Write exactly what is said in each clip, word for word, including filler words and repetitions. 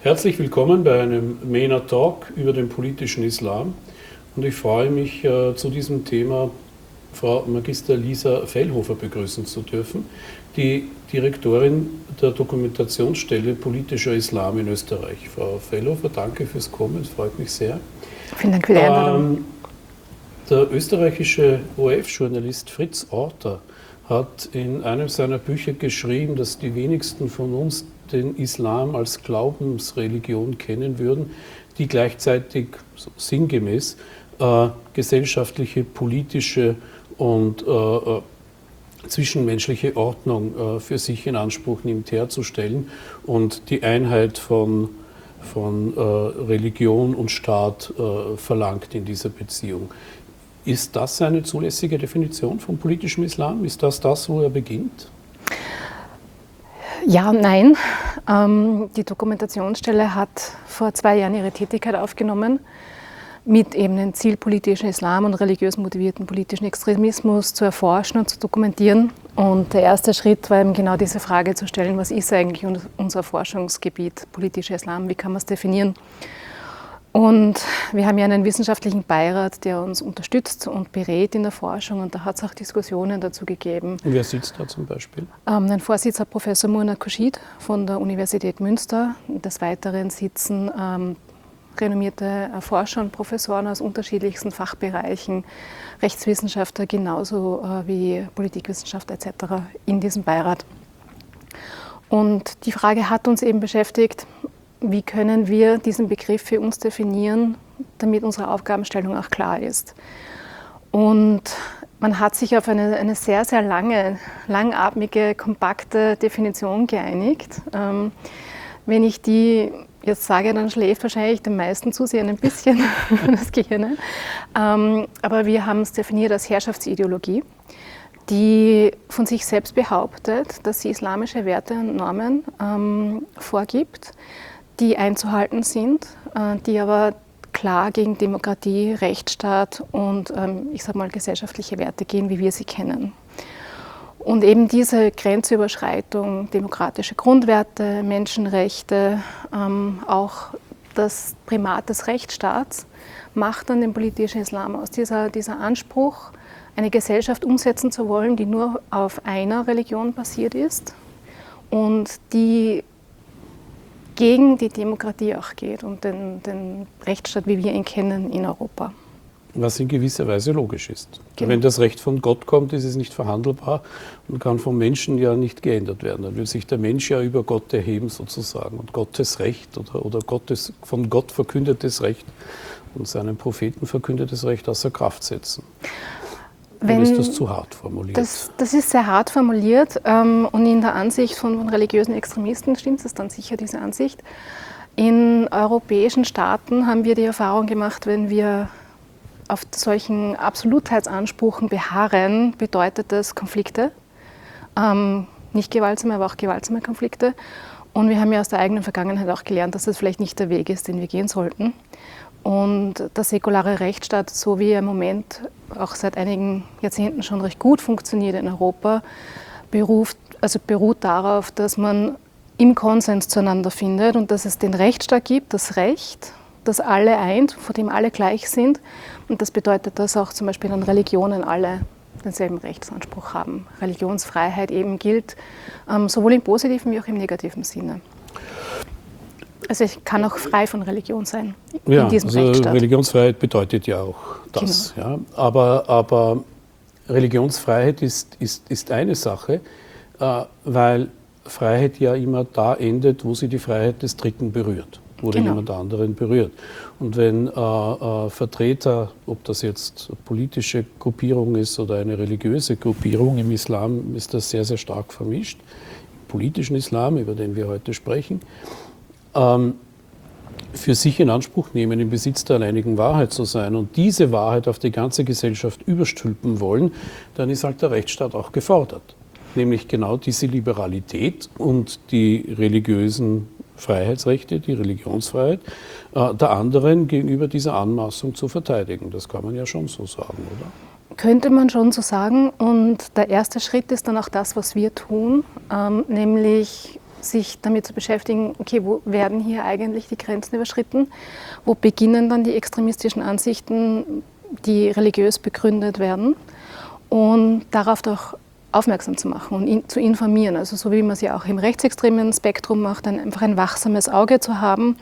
Herzlich willkommen bei einem MENA Talk über den politischen Islam. Und ich freue mich, äh, zu diesem Thema Frau Magister Lisa Fellhofer begrüßen zu dürfen, die Direktorin der Dokumentationsstelle Politischer Islam in Österreich. Frau Fellhofer, danke fürs Kommen, es freut mich sehr. Vielen Dank für die Einladung. Ähm, der österreichische O R F-Journalist Fritz Orter hat in einem seiner Bücher geschrieben, dass die wenigsten von uns den Islam als Glaubensreligion kennen würden, die gleichzeitig so sinngemäß äh, gesellschaftliche, politische und äh, zwischenmenschliche Ordnung äh, für sich in Anspruch nimmt, herzustellen und die Einheit von, von äh, Religion und Staat äh, verlangt in dieser Beziehung. Ist das eine zulässige Definition von politischem Islam? Ist das das, wo er beginnt? Ja und nein. Ähm, die Dokumentationsstelle hat vor zwei Jahren ihre Tätigkeit aufgenommen, mit eben dem Ziel, politischen Islam und religiös motivierten politischen Extremismus zu erforschen und zu dokumentieren. Und der erste Schritt war eben genau diese Frage zu stellen, was ist eigentlich unser Forschungsgebiet, politischer Islam, wie kann man es definieren? Und wir haben ja einen wissenschaftlichen Beirat, der uns unterstützt und berät in der Forschung, und da hat es auch Diskussionen dazu gegeben. Und wer sitzt da zum Beispiel? Ähm, ein Vorsitzender Professor Murna Khurshid von der Universität Münster. Des Weiteren sitzen ähm, renommierte Forscher und Professoren aus unterschiedlichsten Fachbereichen, Rechtswissenschaftler genauso äh, wie Politikwissenschaftler et cetera in diesem Beirat. Und die Frage hat uns eben beschäftigt, wie können wir diesen Begriff für uns definieren, damit unsere Aufgabenstellung auch klar ist. Und man hat sich auf eine, eine sehr, sehr lange, langatmige, kompakte Definition geeinigt. Ähm, wenn ich die jetzt sage, dann schläft wahrscheinlich den meisten Zusehern ein bisschen das Gehirn. Ähm, aber wir haben es definiert als Herrschaftsideologie, die von sich selbst behauptet, dass sie islamische Werte und Normen ähm, vorgibt, die einzuhalten sind, äh, die aber klar gegen Demokratie, Rechtsstaat und ähm, ich sag mal gesellschaftliche Werte gehen, wie wir sie kennen. Und eben diese Grenzüberschreitung, demokratische Grundwerte, Menschenrechte, ähm, auch das Primat des Rechtsstaats macht dann den politischen Islam aus. Dieser, dieser Anspruch, eine Gesellschaft umsetzen zu wollen, die nur auf einer Religion basiert ist und die gegen die Demokratie auch geht und den, den Rechtsstaat, wie wir ihn kennen, in Europa. Was in gewisser Weise logisch ist. Genau. Wenn das Recht von Gott kommt, ist es nicht verhandelbar und kann vom Menschen ja nicht geändert werden. Dann will sich der Mensch ja über Gott erheben sozusagen und Gottes Recht oder, oder Gottes, von Gott verkündetes Recht und seinen Propheten verkündetes Recht außer Kraft setzen. Wenn, Oder ist das zu hart formuliert? Das, das ist sehr hart formuliert ähm, und in der Ansicht von, von religiösen Extremisten stimmt es dann sicher, diese Ansicht. In europäischen Staaten haben wir die Erfahrung gemacht, wenn wir auf solchen Absolutheitsansprüchen beharren, bedeutet das Konflikte. Ähm, nicht gewaltsame, aber auch gewaltsame Konflikte. Und wir haben ja aus der eigenen Vergangenheit auch gelernt, dass das vielleicht nicht der Weg ist, den wir gehen sollten. Und der säkulare Rechtsstaat, so wie er im Moment auch seit einigen Jahrzehnten schon recht gut funktioniert in Europa, beruft, also beruht darauf, dass man im Konsens zueinander findet und dass es den Rechtsstaat gibt, das Recht, das alle eint, vor dem alle gleich sind. Und das bedeutet, dass auch zum Beispiel an Religionen alle denselben Rechtsanspruch haben. Religionsfreiheit eben gilt, ähm, sowohl im positiven wie auch im negativen Sinne. Also ich kann auch frei von Religion sein ja, in diesem also Rechtsstaat. Religionsfreiheit bedeutet ja auch das. Genau. Ja. Aber, aber Religionsfreiheit ist, ist, ist eine Sache, äh, weil Freiheit ja immer da endet, wo sie die Freiheit des Dritten berührt oder Genau. jemand anderen berührt. Und wenn äh, äh, Vertreter, ob das jetzt eine politische Gruppierung ist oder eine religiöse Gruppierung, im Islam ist das sehr, sehr stark vermischt, im politischen Islam, über den wir heute sprechen, ähm, für sich in Anspruch nehmen, im Besitz der alleinigen Wahrheit zu sein und diese Wahrheit auf die ganze Gesellschaft überstülpen wollen, dann ist halt der Rechtsstaat auch gefordert. Nämlich genau diese Liberalität und die religiösen Freiheitsrechte, die Religionsfreiheit, äh, der anderen gegenüber dieser Anmaßung zu verteidigen. Das kann man ja schon so sagen, oder? Könnte man schon so sagen. Und der erste Schritt ist dann auch das, was wir tun, ähm, nämlich sich damit zu beschäftigen, okay, wo werden hier eigentlich die Grenzen überschritten? Wo beginnen dann die extremistischen Ansichten, die religiös begründet werden? Und darauf doch aufmerksam zu machen und in, zu informieren. Also so wie man es ja auch im rechtsextremen Spektrum macht, dann einfach ein wachsames Auge zu haben.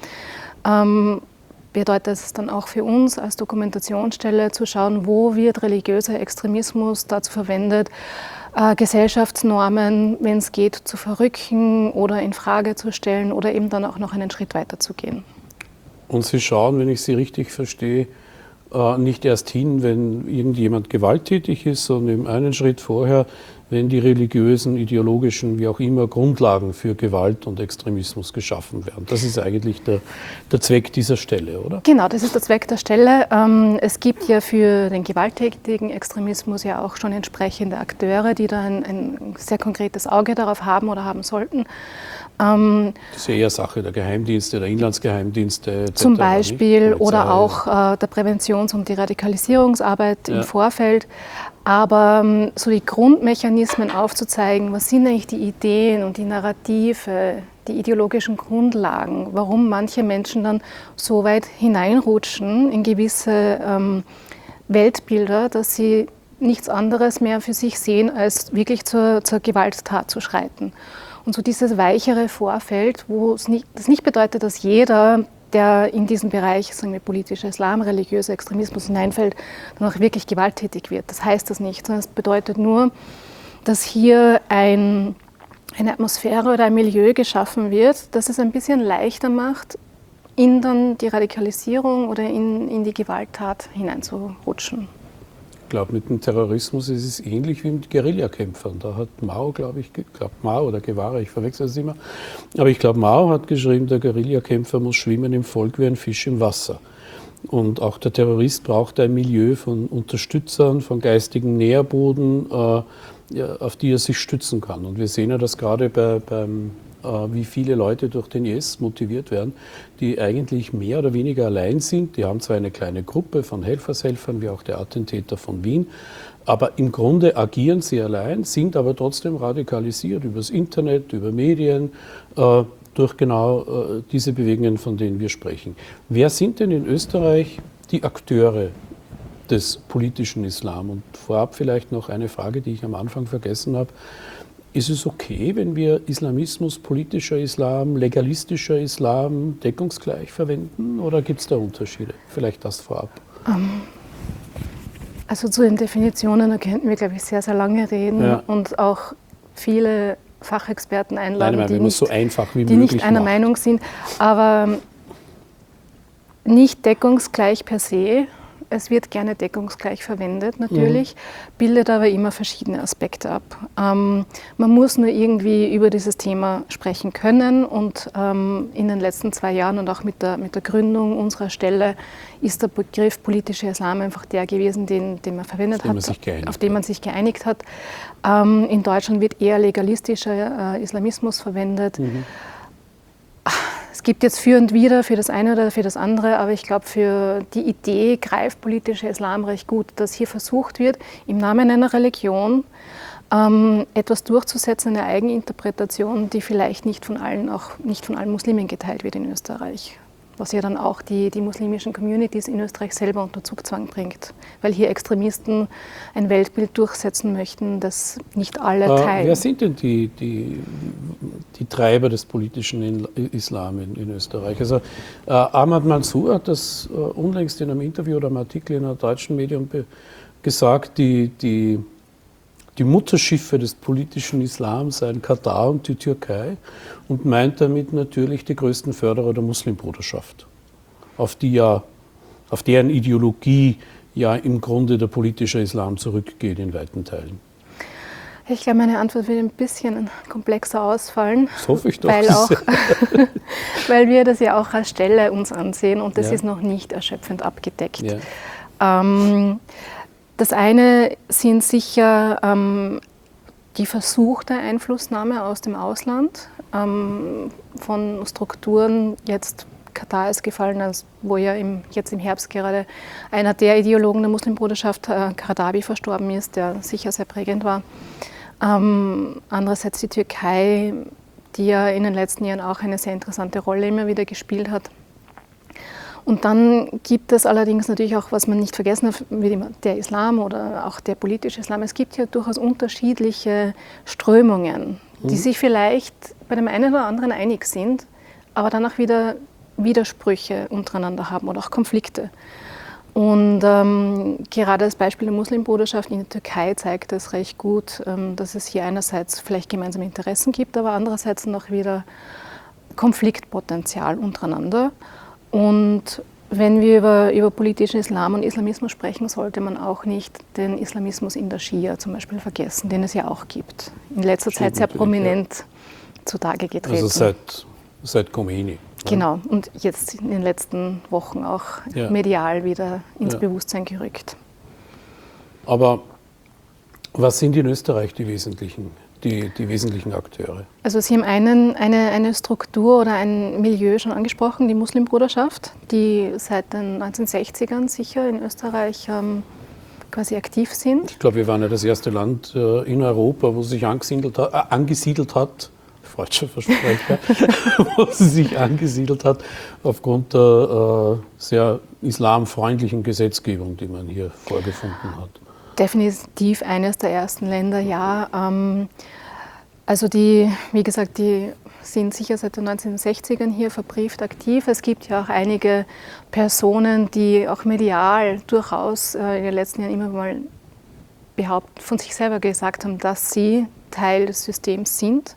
Ähm, bedeutet es dann auch für uns als Dokumentationsstelle zu schauen, wo wird religiöser Extremismus dazu verwendet, äh, Gesellschaftsnormen, wenn es geht, zu verrücken oder in Frage zu stellen oder eben dann auch noch einen Schritt weiter zu gehen. Und Sie schauen, wenn ich Sie richtig verstehe, äh, nicht erst hin, wenn irgendjemand gewalttätig ist, sondern im einen Schritt vorher, wenn die religiösen, ideologischen, wie auch immer, Grundlagen für Gewalt und Extremismus geschaffen werden. Das ist eigentlich der, der Zweck dieser Stelle, oder? Genau, das ist der Zweck der Stelle. Es gibt ja für den gewalttätigen Extremismus ja auch schon entsprechende Akteure, die da ein, ein sehr konkretes Auge darauf haben oder haben sollten. Das ist ja eher Sache der Geheimdienste, der Inlandsgeheimdienste et cetera. Zum Beispiel oder auch äh, der Präventions- und die Radikalisierungsarbeit ja. im Vorfeld. Aber um, so die Grundmechanismen aufzuzeigen, was sind eigentlich die Ideen und die Narrative, die ideologischen Grundlagen, warum manche Menschen dann so weit hineinrutschen in gewisse ähm, Weltbilder, dass sie nichts anderes mehr für sich sehen, als wirklich zur, zur Gewalttat zu schreiten. Und so dieses weichere Vorfeld, wo es nicht, das nicht bedeutet, dass jeder, der in diesen Bereich, sagen wir, politischer Islam, religiöser Extremismus hineinfällt, dann auch wirklich gewalttätig wird. Das heißt das nicht, sondern es bedeutet nur, dass hier ein, eine Atmosphäre oder ein Milieu geschaffen wird, das es ein bisschen leichter macht, in dann die Radikalisierung oder in, in die Gewalttat hineinzurutschen. Ich glaube, mit dem Terrorismus ist es ähnlich wie mit Guerillakämpfern. Da hat Mao, glaube ich, glaub Mao oder Guevara, ich verwechsel es immer, aber ich glaube, Mao hat geschrieben, der Guerillakämpfer muss schwimmen im Volk wie ein Fisch im Wasser. Und auch der Terrorist braucht ein Milieu von Unterstützern, von geistigen Nährboden, äh, ja, auf die er sich stützen kann. Und wir sehen ja das gerade bei, beim wie viele Leute durch den I S motiviert werden, die eigentlich mehr oder weniger allein sind. Die haben zwar eine kleine Gruppe von Helfershelfern, wie auch der Attentäter von Wien, aber im Grunde agieren sie allein, sind aber trotzdem radikalisiert übers Internet, über Medien, äh, durch genau äh, diese Bewegungen, von denen wir sprechen. Wer sind denn in Österreich die Akteure des politischen Islam? Und vorab vielleicht noch eine Frage, die ich am Anfang vergessen habe. Ist es okay, wenn wir Islamismus, politischer Islam, legalistischer Islam deckungsgleich verwenden oder gibt es da Unterschiede? Vielleicht das vorab. Also zu den Definitionen, da könnten wir, glaube ich, sehr, sehr lange reden ja. und auch viele Fachexperten einladen, Nein, die, nicht, so einfach wie die nicht einer macht. Meinung sind. Aber nicht deckungsgleich per se. Es wird gerne deckungsgleich verwendet, natürlich, mhm. bildet aber immer verschiedene Aspekte ab. Ähm, man muss nur irgendwie über dieses Thema sprechen können und ähm, in den letzten zwei Jahren und auch mit der, mit der Gründung unserer Stelle ist der Begriff politischer Islam einfach der gewesen, den, den man verwendet auf hat, den auf den man sich geeinigt hat. Ähm, in Deutschland wird eher legalistischer äh, Islamismus verwendet. Mhm. Es gibt jetzt für und wider für das eine oder für das andere, aber ich glaube, für die Idee greift politischer Islam recht gut, dass hier versucht wird, im Namen einer Religion ähm, etwas durchzusetzen, eine Eigeninterpretation, die vielleicht nicht von allen, auch nicht von allen Muslimen geteilt wird in Österreich. Was ja dann auch die, die muslimischen Communities in Österreich selber unter Zugzwang bringt, weil hier Extremisten ein Weltbild durchsetzen möchten, das nicht alle äh, teilen. Wer sind denn die, die, die Treiber des politischen Islam in, in Österreich? Also äh, Ahmad Mansour hat das äh, unlängst in einem Interview oder einem Artikel in einem deutschen Medium gesagt, die, die, die Mutterschiffe des politischen Islam seien Katar und die Türkei und meint damit natürlich die größten Förderer der Muslimbruderschaft, auf die ja, auf deren Ideologie ja im Grunde der politische Islam zurückgeht in weiten Teilen. Ich glaube, meine Antwort wird ein bisschen komplexer ausfallen. Das hoffe ich doch. Weil, auch, weil wir das ja auch als Stelle uns ansehen und das ja. ist noch nicht erschöpfend abgedeckt. Ja. Ähm, das eine sind sicher ähm, die versuchte Einflussnahme aus dem Ausland ähm, von Strukturen. Jetzt Katar ist gefallen, als wo ja im, jetzt im Herbst gerade einer der Ideologen der Muslimbruderschaft, äh, Karadawi, verstorben ist, der sicher sehr prägend war. Ähm, andererseits die Türkei, die ja in den letzten Jahren auch eine sehr interessante Rolle immer wieder gespielt hat. Und dann gibt es allerdings natürlich auch, was man nicht vergessen darf, wie der Islam oder auch der politische Islam. Es gibt ja durchaus unterschiedliche Strömungen, die sich vielleicht bei dem einen oder anderen einig sind, aber dann auch wieder Widersprüche untereinander haben oder auch Konflikte. Und ähm, gerade das Beispiel der Muslimbruderschaft in der Türkei zeigt es recht gut, ähm, dass es hier einerseits vielleicht gemeinsame Interessen gibt, aber andererseits noch wieder Konfliktpotenzial untereinander. Und wenn wir über, über politischen Islam und Islamismus sprechen, sollte man auch nicht den Islamismus in der Schia zum Beispiel vergessen, den es ja auch gibt. In letzter Zeit sehr prominent ja. zutage getreten. Also seit, seit Khomeini. Genau, und jetzt in den letzten Wochen auch ja. medial wieder ins ja. Bewusstsein gerückt. Aber was sind in Österreich die wesentlichen Die, die wesentlichen Akteure? Also Sie haben einen, eine, eine Struktur oder ein Milieu schon angesprochen, die Muslimbruderschaft, die seit den neunzehnhundertsechzigern sicher in Österreich ähm, quasi aktiv sind. Ich glaube, wir waren ja das erste Land äh, in Europa, wo sie sich angesiedelt hat, äh, angesiedelt hat freudscher Versprecher, wo sie sich angesiedelt hat, aufgrund der äh, sehr islamfreundlichen Gesetzgebung, die man hier vorgefunden hat. Definitiv eines der ersten Länder, ja. Ähm, also die, wie gesagt, die sind sicher seit den neunzehnhundertsechzigern hier verbrieft aktiv. Es gibt ja auch einige Personen, die auch medial durchaus äh, in den letzten Jahren immer mal behaupten, von sich selber gesagt haben, dass sie Teil des Systems sind.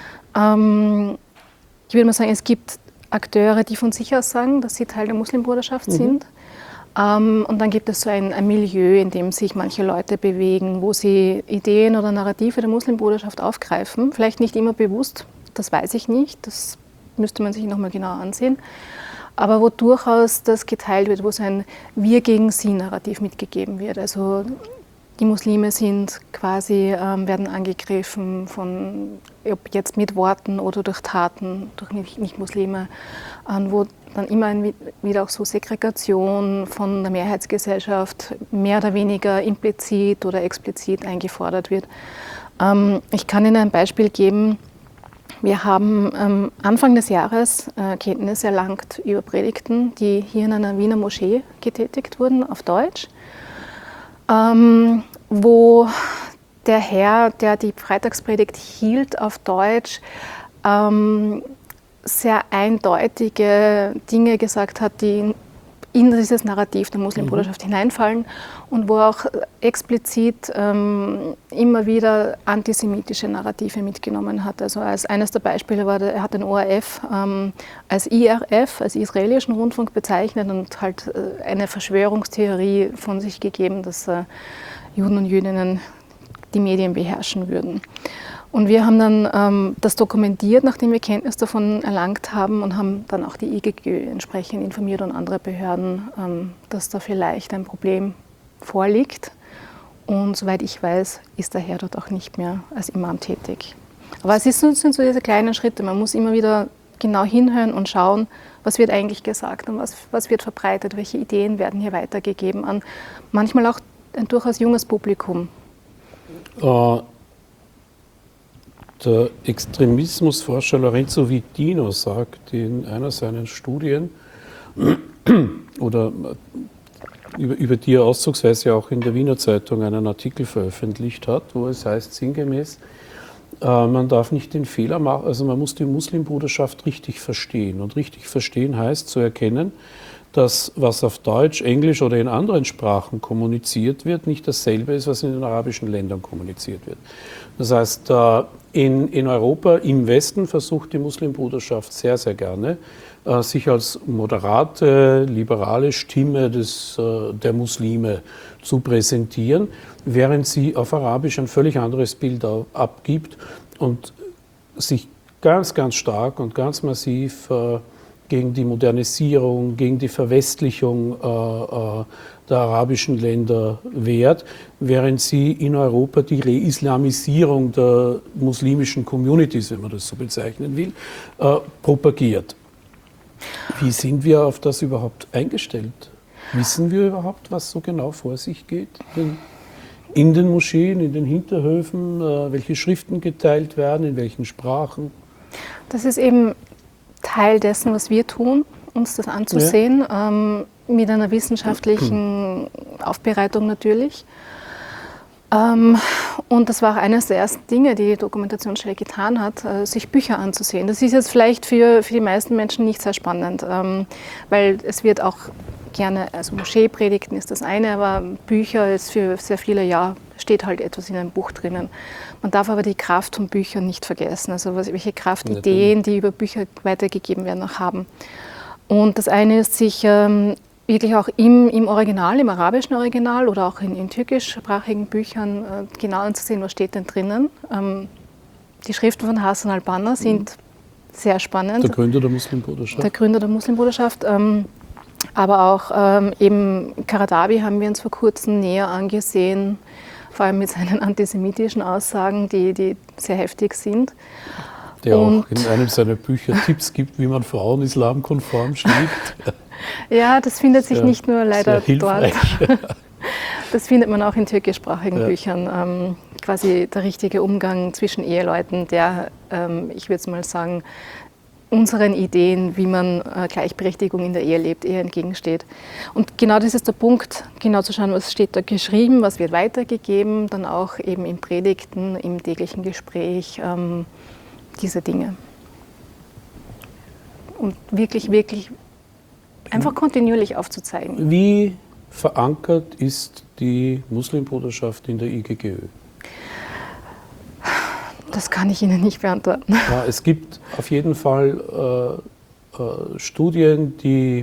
Ähm, ich würde mal sagen, es gibt Akteure, die von sich aus sagen, dass sie Teil der Muslimbruderschaft mhm. sind. Um, und dann gibt es so ein, ein Milieu, in dem sich manche Leute bewegen, wo sie Ideen oder Narrative der Muslimbruderschaft aufgreifen. Vielleicht nicht immer bewusst, das weiß ich nicht, das müsste man sich nochmal genauer ansehen. Aber wo durchaus das geteilt wird, wo so ein Wir-gegen-Sie-Narrativ mitgegeben wird. Also die Muslime sind quasi, ähm, werden angegriffen, von, ob jetzt mit Worten oder durch Taten, durch Nicht-Muslime, äh, wo dann immer ein, wieder auch so Segregation von der Mehrheitsgesellschaft mehr oder weniger implizit oder explizit eingefordert wird. Ähm, ich kann Ihnen ein Beispiel geben. Wir haben ähm, Anfang des Jahres äh, Kenntnis erlangt über Predigten, die hier in einer Wiener Moschee getätigt wurden, auf Deutsch, ähm, wo der Herr, der die Freitagspredigt hielt auf Deutsch, ähm, sehr eindeutige Dinge gesagt hat, die in dieses Narrativ der Muslimbruderschaft mhm. hineinfallen und wo auch explizit ähm, immer wieder antisemitische Narrative mitgenommen hat. Also als eines der Beispiele war, er hat den O R F ähm, als I R F, als israelischen Rundfunk bezeichnet und halt äh, eine Verschwörungstheorie von sich gegeben, dass äh, Juden und Jüdinnen die Medien beherrschen würden. Und wir haben dann ähm, das dokumentiert, nachdem wir Kenntnis davon erlangt haben und haben dann auch die I G G entsprechend informiert und andere Behörden, ähm, dass da vielleicht ein Problem vorliegt. Und soweit ich weiß, ist der Herr dort auch nicht mehr als Imam tätig. Aber es ist, sind so diese kleinen Schritte. Man muss immer wieder genau hinhören und schauen, was wird eigentlich gesagt und was, was wird verbreitet, welche Ideen werden hier weitergegeben an manchmal auch ein durchaus junges Publikum. Uh. Der Extremismusforscher Lorenzo Vitino sagt in einer seiner Studien, oder über, über die er auszugsweise auch in der Wiener Zeitung einen Artikel veröffentlicht hat, wo es heißt sinngemäß, äh, man darf nicht den Fehler machen, also man muss die Muslimbruderschaft richtig verstehen. Und richtig verstehen heißt zu erkennen, dass was auf Deutsch, Englisch oder in anderen Sprachen kommuniziert wird, nicht dasselbe ist, was in den arabischen Ländern kommuniziert wird. Das heißt, in, in Europa, im Westen, versucht die Muslimbruderschaft sehr, sehr gerne, sich als moderate, liberale Stimme des, der Muslime zu präsentieren, während sie auf Arabisch ein völlig anderes Bild abgibt und sich ganz, ganz stark und ganz massiv gegen die Modernisierung, gegen die Verwestlichung äh, äh, der arabischen Länder wehrt, während sie in Europa die Reislamisierung der muslimischen Communities, wenn man das so bezeichnen will, äh, propagiert. Wie sind wir auf das überhaupt eingestellt? Wissen wir überhaupt, was so genau vor sich geht? In, in den Moscheen, in den Hinterhöfen, äh, welche Schriften geteilt werden, in welchen Sprachen? Das ist eben Teil dessen, was wir tun, uns das anzusehen, ja. ähm, mit einer wissenschaftlichen Aufbereitung natürlich. Ähm, und das war auch eines der ersten Dinge, die die Dokumentationsstelle getan hat, äh, sich Bücher anzusehen. Das ist jetzt vielleicht für, für die meisten Menschen nicht sehr spannend, ähm, weil es wird auch gerne, also Moscheepredigten ist das eine, aber Bücher ist für sehr viele, ja, steht halt etwas in einem Buch drinnen. Man darf aber die Kraft von Büchern nicht vergessen, also welche Kraft Ideen, die über Bücher weitergegeben werden, auch haben. Und das eine ist, sich ähm, wirklich auch im, im Original, im arabischen Original oder auch in, in türkischsprachigen Büchern äh, genau anzusehen, was steht denn drinnen. Ähm, die Schriften von Hasan al-Banna sind mhm. sehr spannend. Der Gründer der Muslimbruderschaft. Der Gründer der Muslimbruderschaft. Ähm, aber auch ähm, eben Karadawi haben wir uns vor kurzem näher angesehen, vor allem mit seinen antisemitischen Aussagen, die, die sehr heftig sind. Der und auch in einem seiner Bücher Tipps gibt, wie man Frauen islamkonform schlägt. Ja, das findet sich sehr, nicht nur leider dort. Das findet man auch in türkischsprachigen ja. Büchern. Ähm, quasi der richtige Umgang zwischen Eheleuten, der, ähm, ich würde es mal sagen, unseren Ideen, wie man äh, Gleichberechtigung in der Ehe lebt, eher entgegensteht. Und genau das ist der Punkt, genau zu schauen, was steht da geschrieben, was wird weitergegeben, dann auch eben in Predigten, im täglichen Gespräch, ähm, diese Dinge. Und wirklich, wirklich einfach kontinuierlich aufzuzeigen. Wie verankert ist die Muslimbruderschaft in der I G G Ö? Das kann ich Ihnen nicht beantworten. Ja, es gibt auf jeden Fall äh, äh, Studien, die,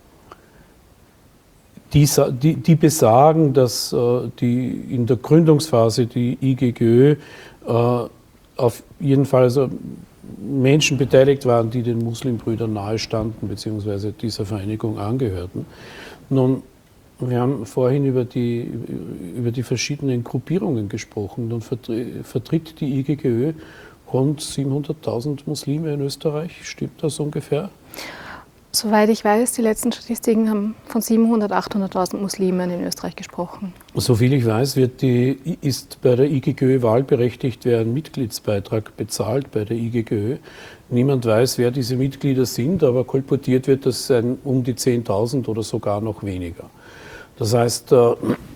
die, die, die besagen, dass äh, die in der Gründungsphase die I G G Ö äh, auf jeden Fall also Menschen beteiligt waren, die den Muslimbrüdern nahestanden bzw. dieser Vereinigung angehörten. Nun, wir haben vorhin über die, über die verschiedenen Gruppierungen gesprochen. Nun vertritt die I G G Ö rund siebenhunderttausend Muslime in Österreich. Stimmt das ungefähr? Soweit ich weiß, die letzten Statistiken haben von siebenhunderttausend, achthunderttausend Muslimen in Österreich gesprochen. Soviel ich weiß, wird die, ist bei der I G G Ö wahlberechtigt, wer einen Mitgliedsbeitrag bezahlt bei der I G G Ö. Niemand weiß, wer diese Mitglieder sind, aber kolportiert wird, das sein um die zehntausend oder sogar noch weniger. Das heißt, äh,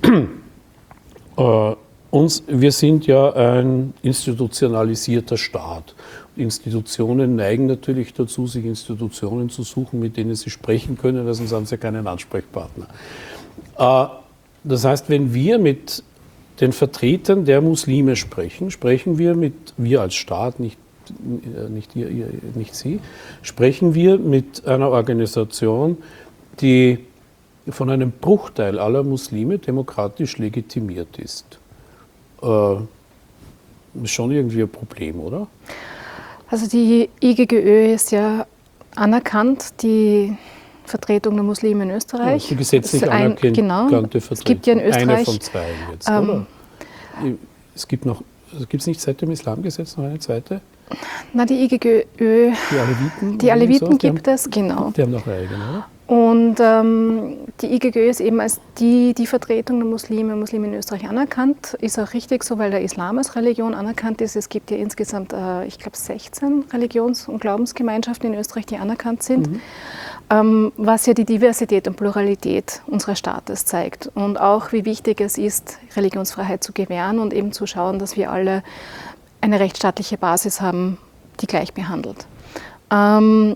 äh, uns, wir sind ja ein institutionalisierter Staat. Institutionen neigen natürlich dazu, sich Institutionen zu suchen, mit denen sie sprechen können, weil sonst haben sie ja keinen Ansprechpartner. Äh, das heißt, wenn wir mit den Vertretern der Muslime sprechen, sprechen wir mit, wir als Staat, nicht, nicht, ihr, ihr, nicht Sie, sprechen wir mit einer Organisation, die von einem Bruchteil aller Muslime demokratisch legitimiert ist. Äh, ist schon irgendwie ein Problem, oder? Also die I G G Ö ist ja anerkannt, die Vertretung der Muslime in Österreich. Ja, das ist die gesetzlich ein, anerkannte genau, Vertretung. Es gibt ja in Österreich, eine von zwei jetzt, ähm, oder? Es gibt noch, gibt es nicht seit dem Islamgesetz noch eine zweite? Na, die I G G Ö, die Aleviten, die Aleviten so, gibt die haben, es, genau. Die haben noch eine eigene, oder? Und ähm, die I G G Ö ist eben als die, die Vertretung der Muslime, Muslime in Österreich anerkannt. Ist auch richtig so, weil der Islam als Religion anerkannt ist. Es gibt ja insgesamt, äh, ich glaube, sechzehn Religions- und Glaubensgemeinschaften in Österreich, die anerkannt sind. Mhm. Ähm, was ja die Diversität und Pluralität unseres Staates zeigt. Und auch, wie wichtig es ist, Religionsfreiheit zu gewähren und eben zu schauen, dass wir alle eine rechtsstaatliche Basis haben, die gleich behandelt. Ähm,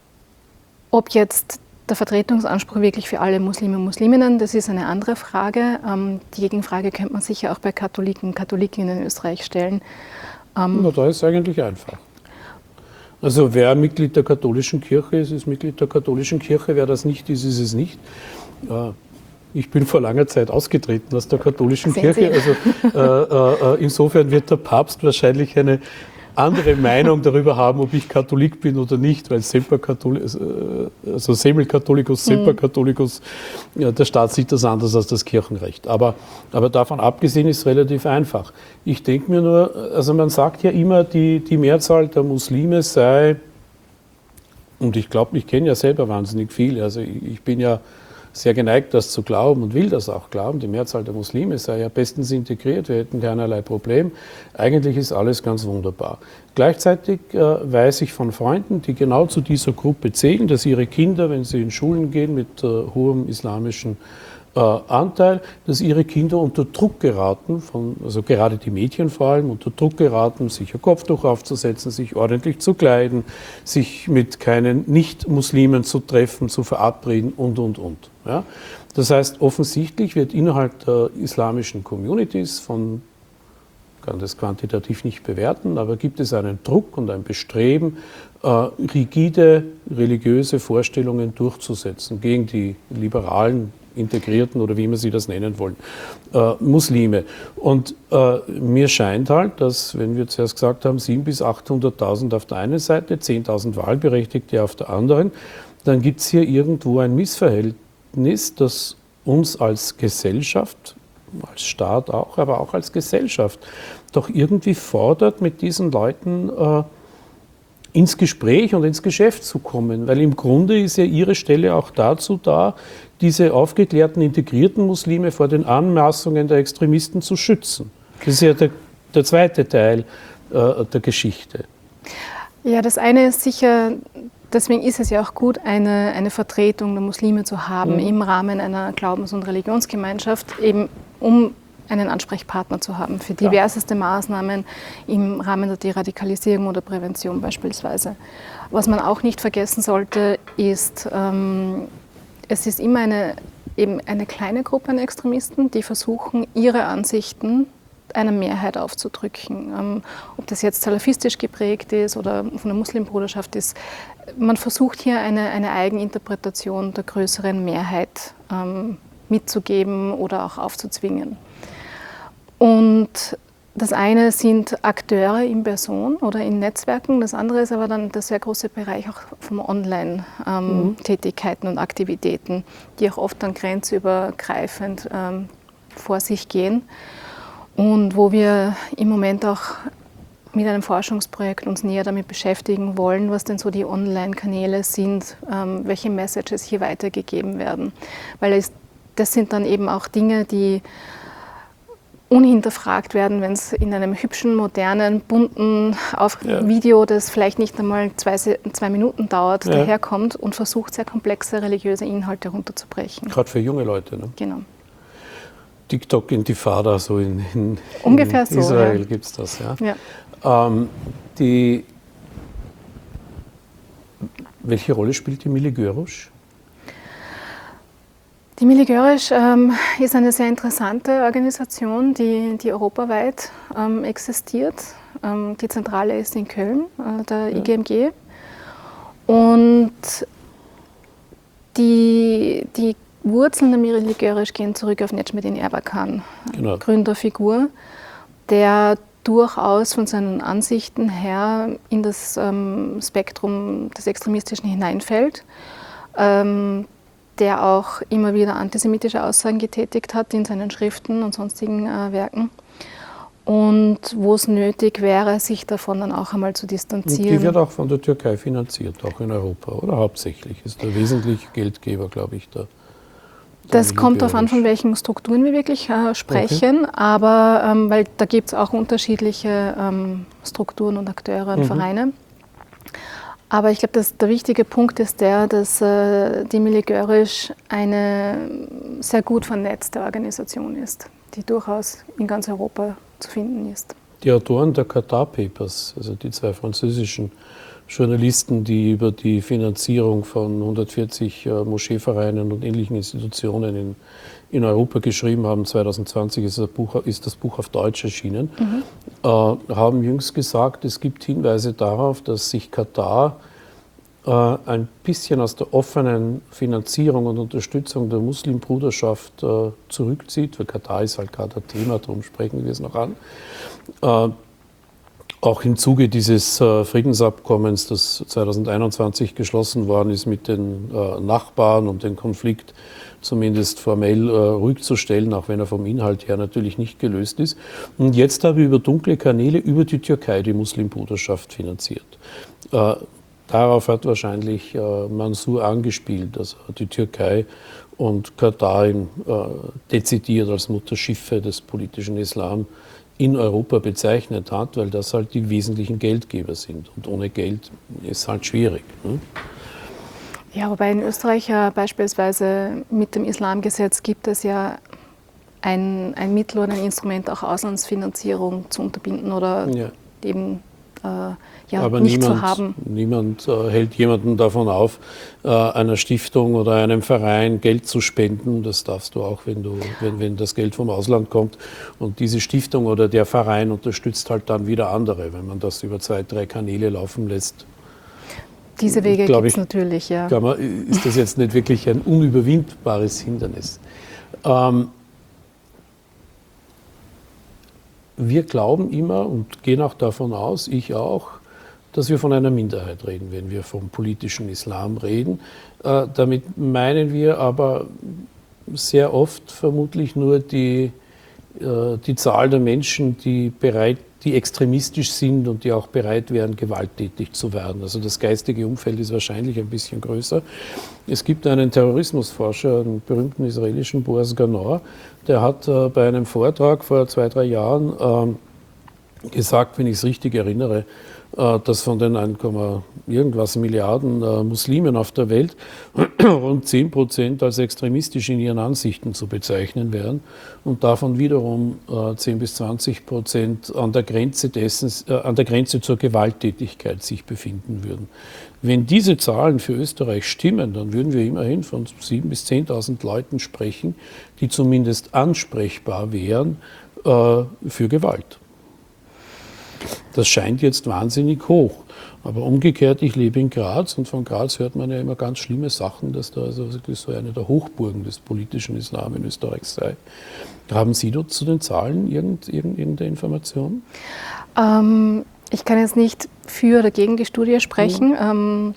ob jetzt der Vertretungsanspruch wirklich für alle Muslime und Musliminnen, das ist eine andere Frage. Ähm, die Gegenfrage könnte man sicher auch bei Katholiken und Katholikinnen in Österreich stellen. Ähm, Na, da ist es eigentlich einfach. Also wer Mitglied der katholischen Kirche ist, ist Mitglied der katholischen Kirche. Wer das nicht ist, ist es nicht. Äh, ich bin vor langer Zeit ausgetreten aus der katholischen Sehen Kirche. Sie? Also äh, äh, insofern wird der Papst wahrscheinlich eine andere Meinung darüber haben, ob ich Katholik bin oder nicht, weil Semper Katholicus, also Semel Catholicus, Semper Catholicus, ja, der Staat sieht das anders als das Kirchenrecht. Aber, aber davon abgesehen ist es relativ einfach. Ich denke mir nur, also man sagt ja immer, die, die Mehrzahl der Muslime sei, und ich glaube, ich kenne ja selber wahnsinnig viele, also ich, ich bin ja sehr geneigt, das zu glauben und will das auch glauben. Die Mehrzahl der Muslime sei ja bestens integriert, wir hätten keinerlei Problem. Eigentlich ist alles ganz wunderbar. Gleichzeitig äh, weiß ich von Freunden, die genau zu dieser Gruppe zählen, dass ihre Kinder, wenn sie in Schulen gehen mit äh, hohem islamischen äh, Anteil, dass ihre Kinder unter Druck geraten, von, also gerade die Mädchen vor allem, unter Druck geraten, sich ein Kopftuch aufzusetzen, sich ordentlich zu kleiden, sich mit keinen Nicht-Muslimen zu treffen, zu verabreden und, und, und. Ja? Das heißt, offensichtlich wird innerhalb der islamischen Communities von, ich kann das quantitativ nicht bewerten, aber gibt es einen Druck und ein Bestreben, äh, rigide religiöse Vorstellungen durchzusetzen gegen die liberalen Integrierten oder wie immer Sie das nennen wollen, äh, Muslime. Und äh, mir scheint halt, dass, wenn wir zuerst gesagt haben, siebhunderttausend bis achthunderttausend auf der einen Seite, zehntausend Wahlberechtigte auf der anderen, dann gibt es hier irgendwo ein Missverhältnis, das uns als Gesellschaft, als Staat auch, aber auch als Gesellschaft doch irgendwie fordert, mit diesen Leuten äh, ins Gespräch und ins Geschäft zu kommen. Weil im Grunde ist ja Ihre Stelle auch dazu da, diese aufgeklärten, integrierten Muslime vor den Anmaßungen der Extremisten zu schützen. Das ist ja der, der zweite Teil äh, der Geschichte. Ja, das eine ist sicher, deswegen ist es ja auch gut, eine, eine Vertretung der Muslime zu haben, mhm. im Rahmen einer Glaubens- und Religionsgemeinschaft, eben um einen Ansprechpartner zu haben für diverseste Maßnahmen im Rahmen der Deradikalisierung oder Prävention beispielsweise. Was man auch nicht vergessen sollte, ist, ähm, es ist immer eine, eben eine kleine Gruppe an Extremisten, die versuchen, ihre Ansichten einer Mehrheit aufzudrücken. Ähm, ob das jetzt salafistisch geprägt ist oder von der Muslimbruderschaft ist, man versucht hier eine, eine Eigeninterpretation der größeren Mehrheit ähm, mitzugeben oder auch aufzuzwingen. Und das eine sind Akteure in Person oder in Netzwerken, das andere ist aber dann der sehr große Bereich auch von Online-Tätigkeiten ähm, mhm. und Aktivitäten, die auch oft dann grenzübergreifend ähm, vor sich gehen und wo wir im Moment auch mit einem Forschungsprojekt uns näher damit beschäftigen wollen, was denn so die Online-Kanäle sind, ähm, welche Messages hier weitergegeben werden. Weil es, das sind dann eben auch Dinge, die unhinterfragt werden, wenn es in einem hübschen, modernen, bunten auf ja. Video, das vielleicht nicht einmal zwei, zwei Minuten dauert, ja. daherkommt und versucht, sehr komplexe religiöse Inhalte runterzubrechen. Gerade für junge Leute, ne? Genau. TikTok-Intifada, so in, in, Ungefähr in so, Israel ja. gibt es das. Ja? Ja. Ähm, die, welche Rolle spielt die Mili Görosch? Die Mili Görosch ähm, ist eine sehr interessante Organisation, die, die europaweit ähm, existiert. Ähm, die Zentrale ist in Köln, äh, der ja. I G M G. Und die, die Wurzeln der Mili Görosch gehen zurück auf Necmettin Erbakan, genau. Gründerfigur, der durchaus von seinen Ansichten her in das ähm, Spektrum des Extremistischen hineinfällt. Ähm, der auch immer wieder antisemitische Aussagen getätigt hat in seinen Schriften und sonstigen äh, Werken. Und wo es nötig wäre, sich davon dann auch einmal zu distanzieren. Und die wird auch von der Türkei finanziert, auch in Europa, oder hauptsächlich? Ist der wesentliche Geldgeber, glaube ich, da. Das kommt darauf an, von welchen Strukturen wir wirklich äh, sprechen, okay. aber ähm, weil da gibt es auch unterschiedliche ähm, Strukturen und Akteure und mhm. Vereine. Aber ich glaube, der wichtige Punkt ist der, dass äh, die Mili Görosch eine sehr gut vernetzte Organisation ist, die durchaus in ganz Europa zu finden ist. Die Autoren der Qatar Papers, also die zwei französischen Journalisten, die über die Finanzierung von hundertvierzig äh, Moscheevereinen und ähnlichen Institutionen in, in Europa geschrieben haben, zwanzig zwanzig ist das Buch, ist das Buch auf Deutsch erschienen, mhm. äh, haben jüngst gesagt, es gibt Hinweise darauf, dass sich Katar äh, ein bisschen aus der offenen Finanzierung und Unterstützung der Muslimbruderschaft äh, zurückzieht, weil Katar ist halt gerade ein Thema, darum sprechen wir es noch an. Äh, Auch im Zuge dieses äh, Friedensabkommens, das zwanzig einundzwanzig geschlossen worden ist mit den äh, Nachbarn, um den Konflikt zumindest formell äh, ruhig zu stellen, auch wenn er vom Inhalt her natürlich nicht gelöst ist. Und jetzt habe ich über dunkle Kanäle über die Türkei die Muslimbruderschaft finanziert. Äh, darauf hat wahrscheinlich äh, Mansur angespielt, also die Türkei und Katar ihn, äh, dezidiert als Mutterschiffe des politischen Islam in Europa bezeichnet hat, weil das halt die wesentlichen Geldgeber sind. Und ohne Geld ist halt schwierig. Ne? Ja, wobei in Österreich ja beispielsweise mit dem Islamgesetz gibt es ja ein, ein Mittel oder ein Instrument, auch Auslandsfinanzierung zu unterbinden oder ja. eben äh, ja, Aber nicht niemand, zu haben. Niemand äh, hält jemanden davon auf, äh, einer Stiftung oder einem Verein Geld zu spenden. Das darfst du auch, wenn, du, wenn, wenn das Geld vom Ausland kommt. Und diese Stiftung oder der Verein unterstützt halt dann wieder andere, wenn man das über zwei, drei Kanäle laufen lässt. Diese Wege gibt es natürlich, ja. Kann man, ist das jetzt nicht wirklich ein unüberwindbares Hindernis? Ähm, wir glauben immer und gehen auch davon aus, ich auch, dass wir von einer Minderheit reden, wenn wir vom politischen Islam reden. Äh, damit meinen wir aber sehr oft vermutlich nur die, äh, die Zahl der Menschen, die bereit die extremistisch sind und die auch bereit wären, gewalttätig zu werden. Also das geistige Umfeld ist wahrscheinlich ein bisschen größer. Es gibt einen Terrorismusforscher, einen berühmten israelischen, Boaz Ganor, der hat äh, bei einem Vortrag vor zwei, drei Jahren äh, gesagt, wenn ich es richtig erinnere, äh, dass von den eins, irgendwas Milliarden äh, Muslimen auf der Welt rund zehn Prozent als extremistisch in ihren Ansichten zu bezeichnen wären und davon wiederum äh, zehn bis zwanzig Prozent an der Grenze dessen, äh, an der Grenze zur Gewalttätigkeit sich befinden würden. Wenn diese Zahlen für Österreich stimmen, dann würden wir immerhin von siebentausend bis zehntausend Leuten sprechen, die zumindest ansprechbar wären äh, für Gewalt. Das scheint jetzt wahnsinnig hoch. Aber umgekehrt, ich lebe in Graz und von Graz hört man ja immer ganz schlimme Sachen, dass da also wirklich so eine der Hochburgen des politischen Islam in Österreich sei. Haben Sie dort zu den Zahlen irgend, irgend, irgendeine Information? Ähm, ich kann jetzt nicht für oder gegen die Studie sprechen. Mhm. Ähm,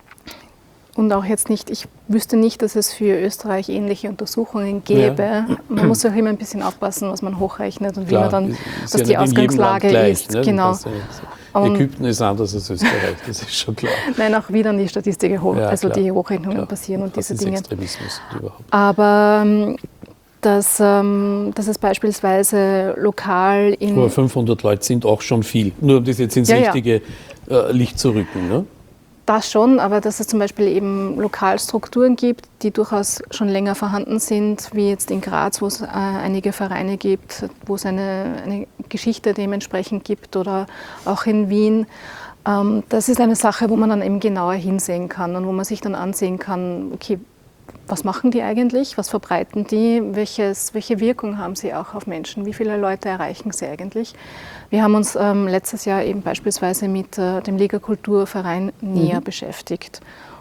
Und auch jetzt nicht, ich wüsste nicht, dass es für Österreich ähnliche Untersuchungen gäbe. Ja. Man muss auch immer ein bisschen aufpassen, was man hochrechnet und Klar, wie man dann, was ja die Ausgangslage gleich, ist. Ne? Genau. Das, um, Ägypten ist anders als Österreich, das ist schon klar. Nein, auch wie dann die Statistik hoch, ja, also klar, die Hochrechnungen klar. passieren und was diese Dinge. Extremismus überhaupt. Aber dass, dass es beispielsweise lokal in... Aber fünfhundert Leute sind auch schon viel, nur um das jetzt ins ja, richtige ja. Licht zu rücken, ne? Das schon, aber dass es zum Beispiel eben Lokalstrukturen gibt, die durchaus schon länger vorhanden sind, wie jetzt in Graz, wo es äh, einige Vereine gibt, wo es eine, eine Geschichte dementsprechend gibt oder auch in Wien. Ähm, das ist eine Sache, wo man dann eben genauer hinsehen kann und wo man sich dann ansehen kann, okay, was machen die eigentlich, was verbreiten die, welches, welche Wirkung haben sie auch auf Menschen, wie viele Leute erreichen sie eigentlich. Wir haben uns ähm, letztes Jahr eben beispielsweise mit äh, dem Liga Kulturverein näher mhm. beschäftigt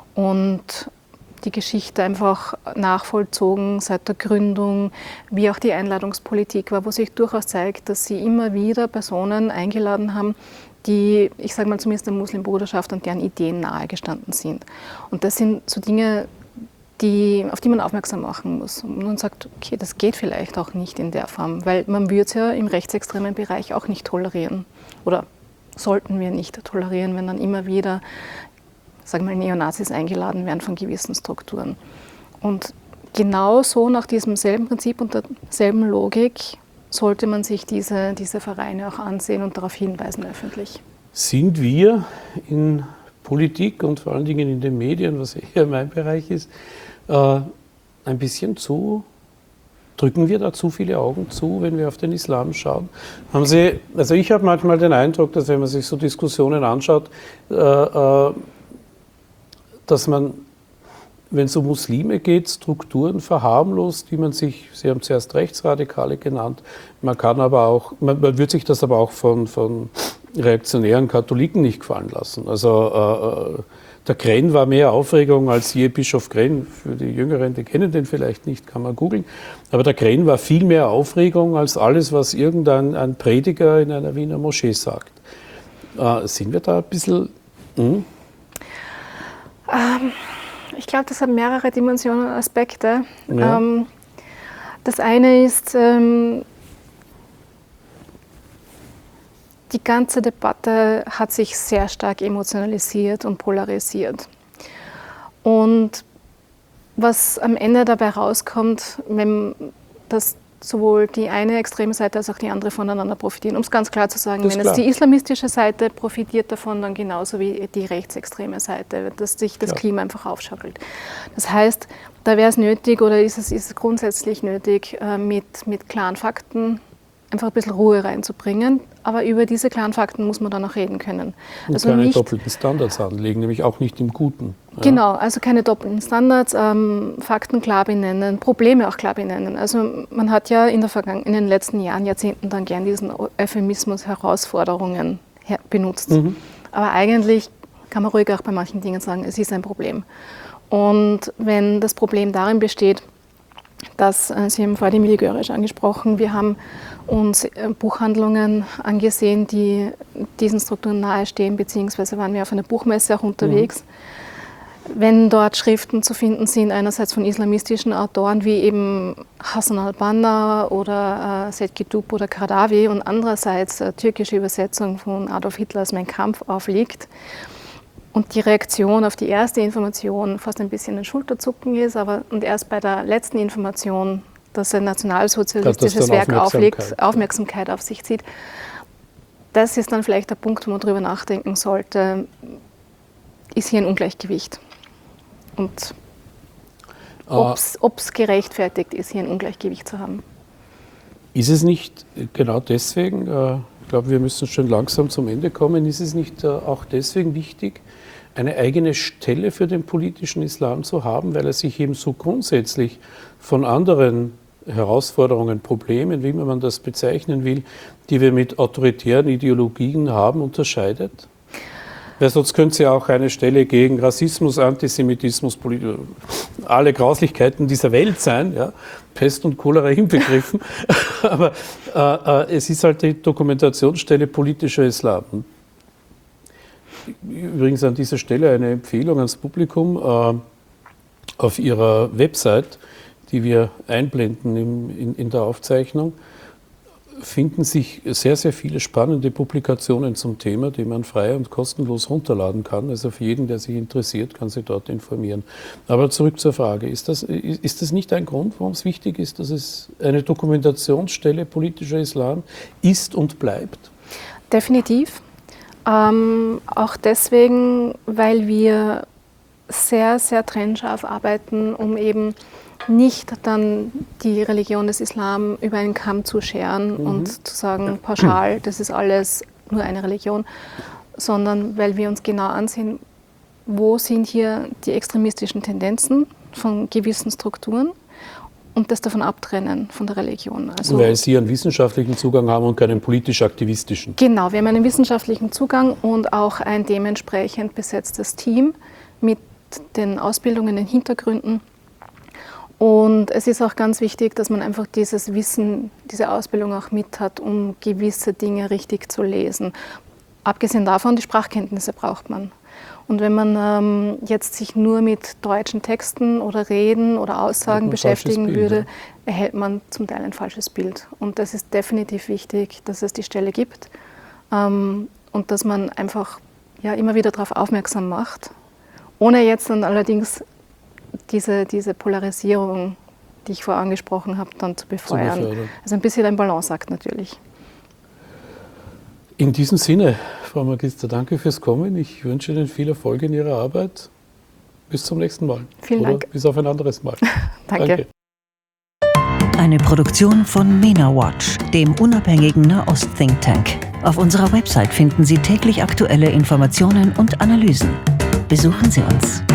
und die Geschichte einfach nachvollzogen seit der Gründung, wie auch die Einladungspolitik war, wo sich durchaus zeigt, dass sie immer wieder Personen eingeladen haben, die, ich sage mal zumindest der Muslimbruderschaft und deren Ideen nahegestanden sind. Und das sind so Dinge, Die, auf die man aufmerksam machen muss. Und man sagt, okay, das geht vielleicht auch nicht in der Form, weil man würde es ja im rechtsextremen Bereich auch nicht tolerieren. Oder sollten wir nicht tolerieren, wenn dann immer wieder, sagen wir mal, Neonazis eingeladen werden von gewissen Strukturen. Und genau so nach diesem selben Prinzip und derselben Logik sollte man sich diese, diese Vereine auch ansehen und darauf hinweisen öffentlich. Sind wir in Politik und vor allen Dingen in den Medien, was eher mein Bereich ist, äh, ein bisschen zu, drücken wir da zu viele Augen zu, wenn wir auf den Islam schauen? Haben Sie, also ich habe manchmal den Eindruck, dass wenn man sich so Diskussionen anschaut, äh, äh, dass man, wenn es um Muslime geht, Strukturen verharmlost, die man sich, Sie haben zuerst Rechtsradikale genannt, man kann aber auch, man, man wird sich das aber auch von, von reaktionären Katholiken nicht gefallen lassen. Also äh, der Krenn war mehr Aufregung als je Bischof Krenn. Für die Jüngeren, die kennen den vielleicht nicht, kann man googeln. Aber der Krenn war viel mehr Aufregung als alles, was irgendein ein Prediger in einer Wiener Moschee sagt. Äh, sind wir da ein bisschen... Hm? Ähm, ich glaube, das hat mehrere Dimensionen und Aspekte. Ja. Ähm, das eine ist... Ähm, die ganze Debatte hat sich sehr stark emotionalisiert und polarisiert. Und was am Ende dabei rauskommt, wenn das sowohl die eine extreme Seite als auch die andere voneinander profitieren. Um es ganz klar zu sagen, wenn jetzt die islamistische Seite profitiert davon, dann genauso wie die rechtsextreme Seite, dass sich das ja. Klima einfach aufschaukelt. Das heißt, da wäre es nötig oder ist es, ist es grundsätzlich nötig, mit, mit klaren Fakten einfach ein bisschen Ruhe reinzubringen. Aber über diese klaren Fakten muss man dann auch reden können. Und also keine nicht, doppelten Standards anlegen, nämlich auch nicht im Guten. Ja. Genau, also keine doppelten Standards, ähm, Fakten klar benennen, Probleme auch klar benennen. Also man hat ja in, der Vergangen- in den letzten Jahren, Jahrzehnten dann gern diesen Euphemismus Herausforderungen her- benutzt. Mhm. Aber eigentlich kann man ruhig auch bei manchen Dingen sagen, es ist ein Problem. Und wenn das Problem darin besteht, dass, äh, Sie haben vorhin Emilie Görisch angesprochen, wir haben uns äh, Buchhandlungen angesehen, die diesen Strukturen nahestehen, beziehungsweise waren wir auf einer Buchmesse auch unterwegs. Mhm. Wenn dort Schriften zu finden sind, einerseits von islamistischen Autoren wie eben Hassan al-Banna oder äh, Said Qutb oder Qaradawi und andererseits äh, türkische Übersetzung von Adolf Hitlers Mein Kampf aufliegt, und die Reaktion auf die erste Information fast ein bisschen ein Schulterzucken ist, aber und erst bei der letzten Information, dass ein nationalsozialistisches Werk aufliegt, Aufmerksamkeit auf sich zieht. Das ist dann vielleicht der Punkt, wo man darüber nachdenken sollte, ist hier ein Ungleichgewicht? Und ob es gerechtfertigt ist, hier ein Ungleichgewicht zu haben. Ist es nicht genau deswegen, ich glaube, wir müssen schon langsam zum Ende kommen, ist es nicht auch deswegen wichtig, eine eigene Stelle für den politischen Islam zu haben, weil er sich eben so grundsätzlich von anderen Herausforderungen, Problemen, wie man das bezeichnen will, die wir mit autoritären Ideologien haben, unterscheidet? Weil sonst könnte es ja auch eine Stelle gegen Rassismus, Antisemitismus, alle Grauslichkeiten dieser Welt sein, ja, Pest und Cholera inbegriffen. Aber äh, äh, es ist halt die Dokumentationsstelle politischer Islam. Übrigens an dieser Stelle eine Empfehlung ans Publikum. Äh, auf ihrer Website, die wir einblenden im, in, in der Aufzeichnung, finden sich sehr, sehr viele spannende Publikationen zum Thema, die man frei und kostenlos runterladen kann. Also für jeden, der sich interessiert, kann sich dort informieren. Aber zurück zur Frage. Ist das, ist das nicht ein Grund, warum es wichtig ist, dass es eine Dokumentationsstelle politischer Islam ist und bleibt? Definitiv. Ähm, auch deswegen, weil wir sehr, sehr trennscharf arbeiten, um eben nicht dann die Religion des Islam über einen Kamm zu scheren mhm. und zu sagen, pauschal, das ist alles nur eine Religion, sondern weil wir uns genau ansehen, wo sind hier die extremistischen Tendenzen von gewissen Strukturen und das davon abtrennen von der Religion. Also, weil Sie einen wissenschaftlichen Zugang haben und keinen politisch-aktivistischen. Genau, wir haben einen wissenschaftlichen Zugang und auch ein dementsprechend besetztes Team mit den Ausbildungen, den Hintergründen. Und es ist auch ganz wichtig, dass man einfach dieses Wissen, diese Ausbildung auch mit hat, um gewisse Dinge richtig zu lesen. Abgesehen davon, die Sprachkenntnisse braucht man. Und wenn man ähm, jetzt sich nur mit deutschen Texten oder Reden oder Aussagen beschäftigen Bild, würde, ja. erhält man zum Teil ein falsches Bild. Und das ist definitiv wichtig, dass es die Stelle gibt ähm, und dass man einfach ja, immer wieder darauf aufmerksam macht, ohne jetzt dann allerdings diese, diese Polarisierung, die ich vorher angesprochen habe, dann zu befeuern. Zu also ein bisschen ein Balanceakt natürlich. In diesem Sinne, Frau Magister, danke fürs Kommen. Ich wünsche Ihnen viel Erfolg in Ihrer Arbeit. Bis zum nächsten Mal. Vielen Oder Dank. Bis auf ein anderes Mal. Danke. Danke. Eine Produktion von MENA Watch, dem unabhängigen Nahost-Think Tank. Auf unserer Website finden Sie täglich aktuelle Informationen und Analysen. Besuchen Sie uns.